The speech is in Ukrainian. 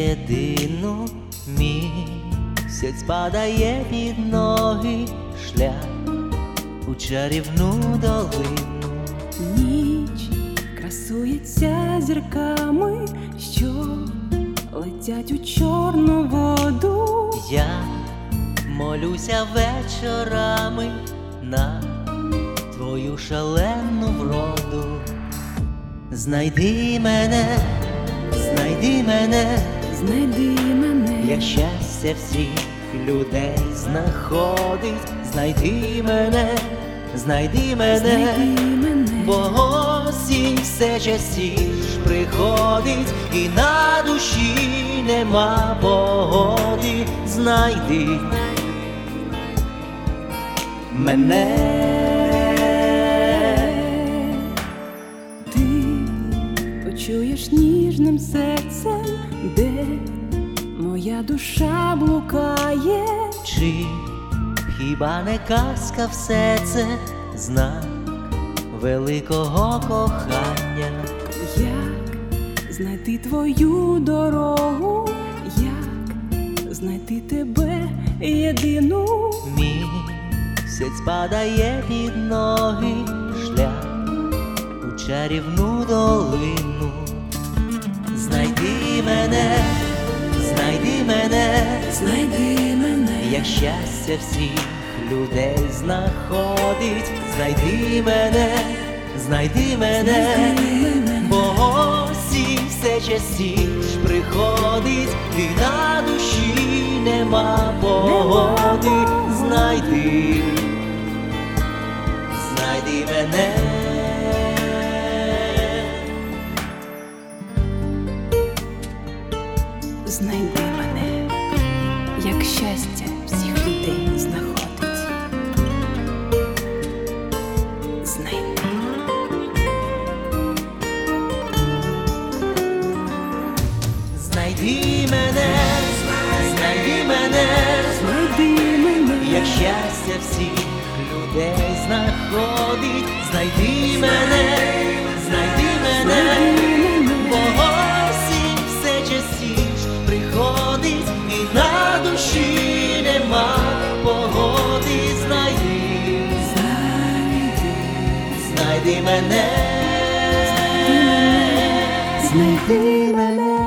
єдину. Місяць падає під ноги, шлях у чарівну долину. Ніч красується зірками, що летять у чорну воду. Я молюся вечорами на твою шалену вроду. Знайди мене, знайди мене, Знайди мене, як щастя всіх людей знаходить. Знайди мене, знайди мене, знайди мене, бо осінь все частіш приходить, і на душі нема погоди. Знайди мене. ти почуєш ніжним серцем, де моя душа блукає. Чи хіба не казка все це, знак великого кохання? Як знайти твою дорогу, як знайти тебе єдину. Місяць падає під ноги, шлях у чарівну долину. Знайди мене, знайди мене, Знайди мене, як щастя всіх людей знаходить. Знайди мене, знайди мене, бо осінь все частіш приходить, і на душі нема погоди. Знайди, знайди мене. знайди мене, як щастя всіх людей знаходить. Знайди. Знайди мене, знайди мене, Знайди мене, як щастя всіх людей знаходить. Знайди мене, знайди мене, бо осінь все частіш приходить, і на душі нема погоди. Знайди, знайди мене, знайди мене.